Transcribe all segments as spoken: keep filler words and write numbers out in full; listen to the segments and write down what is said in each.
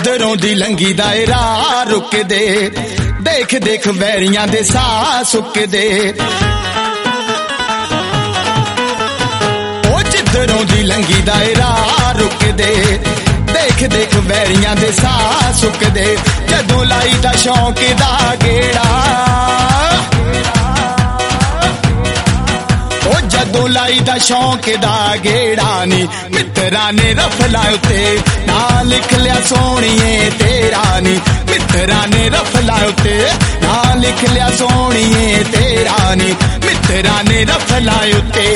जिधरों दी लंगी दायरा रुक दे, देख देख वैरियां दे साह सुक दे। ओ जिधरों दी लंगी दायरा रुक दे, देख देख वैरियां दे साह सुक दे। जदों लाई दा शौक दा गेड़ा, ओ जदों लाई दा शौक दा गेड़ा नी मित्रा ने रफला उते ना लिख लिया सोहणीए तेरा नी। मित्रा ने रफला उते ना लिख लिया सोहणीए तेरा नी। मित्रा ने रफला उते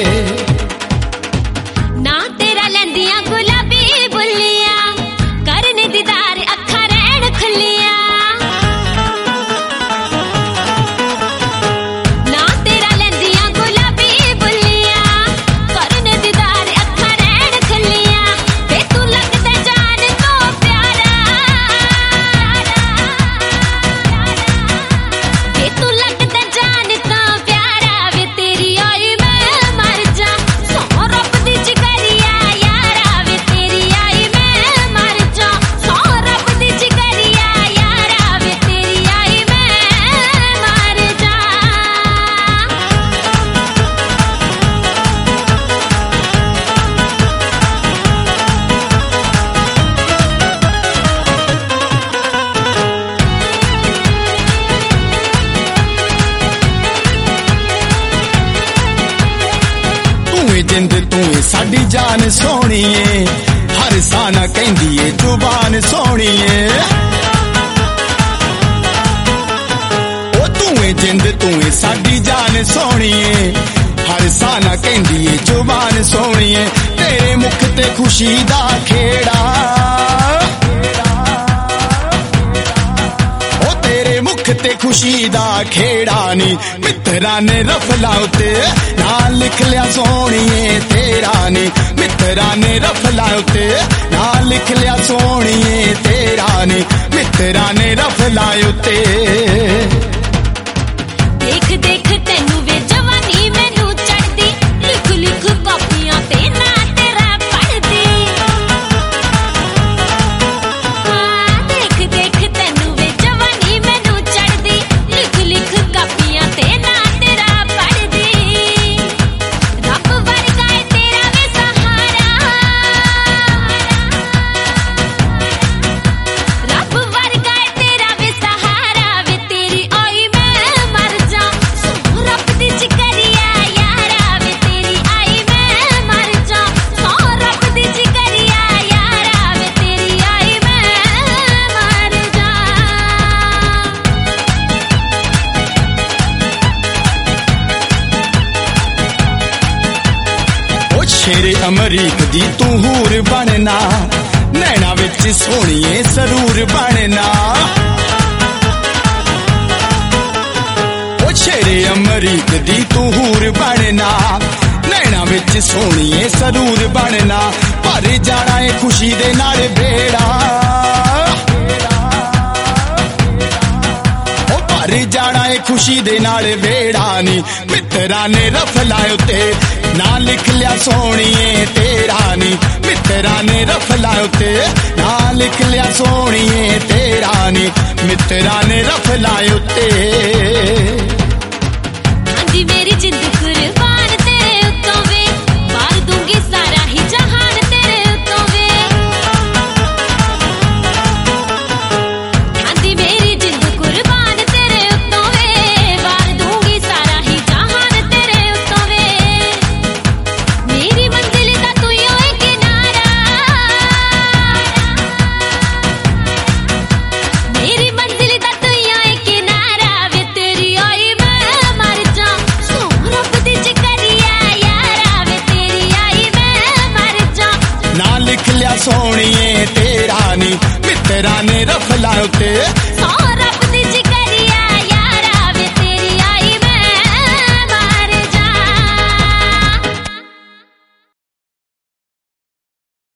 ना तेरा लैंदियां गुलाबी बुल्लियां, करने दीदार अखा रैन खुलियां। ना तेरा लैंदियां गुलाबी बुल्लियां, करने दीदार अखा रैन खुलियां। वे तू लगदा जान तो प्यारा, वे तू लगदा जान तो प्यारा। वे तेरी आई मैं मर जा, सौ रब दी जिगरिया यारा। वे तेरी आई मैं मर जा, सौ रब दी जिगरिया यारा। वे तेरी आई मैं मर जा। तू जिंद तू साडी जान सोहणीए, हर साना कहंदी ए जुबान सोहणीए। ओ तू जिंद तू साडी जान सोहणीए, हर साना कहंदी ए जुबान सोहणीए। तेरे मुख ते खुशी दा खेड़ा, ओ तेरे मुख ते खुशी दा खेड़ा नी मित्रा ने रफला उते ना लिख लिया सोहणीए तेरा नी। मित्रा ने रफला उते ना लिख लिया सोहणीए तेरा नी। मित्रा ने रफला उते देख देख तैनू वे जवानी मैनू चढ़दी, लिख लिख कापियां ते ना तेरा पढ़दी। हाँ देख देख तैनू वे जवानी मैनू चढ़दी, लिख लिख कापियां ते ना तेरा पढ़दी। रब वर्गा है तेरा वे सहारा, रब वर्गा है तेरा वे सहारा। वे तेरी आई मैं मर जा, सौ रब दी जिगरिया यारा। वे तेरी आई मैं मर जा, सौ रब दी जिगरिया यारा। वे तेरी आई मैं मर जा। ओ शेरे अमरीक दी तू हूर बनना, नैना विच सोहणीए सरूर बनना। ओ शेरे अमरीक दी तू हूर बनना, नैना विच सोहणीए सरूर बनना। भर जाना है खुशी दे नाल बेड़ा, ओ भर जाना है खुशी दे नाल बेड़ा नी मित्रा ने रफला उते ना लिख लिया सोहणीए तेरा नी। मित्रा ने रफला उते ना लिख लिया सोहणीए तेरा नी। मित्रा ने रफला उते आंदी मेरी जिंद कुर्बान तेरे उत्तों वे, मार दूंगी सारा ही जहान तेरे उत्तों वे। आंदी मेरी जिंद कुर्बान तेरे उत्तों वे, मार दूंगी सारा ही जहान तेरे उत्तों वे। मेरी मंजिल दा तू ही होए किनारा, मेरी मंजिल दा तू ही होए किनारा। वे तेरी आई मैं मर जा, सौ रब दी जिगरिया यारा। वे तेरी आई मैं मर जा। ना लिख लिया सोहणीए तेरा नी। मित्रा ने रफला उते सौ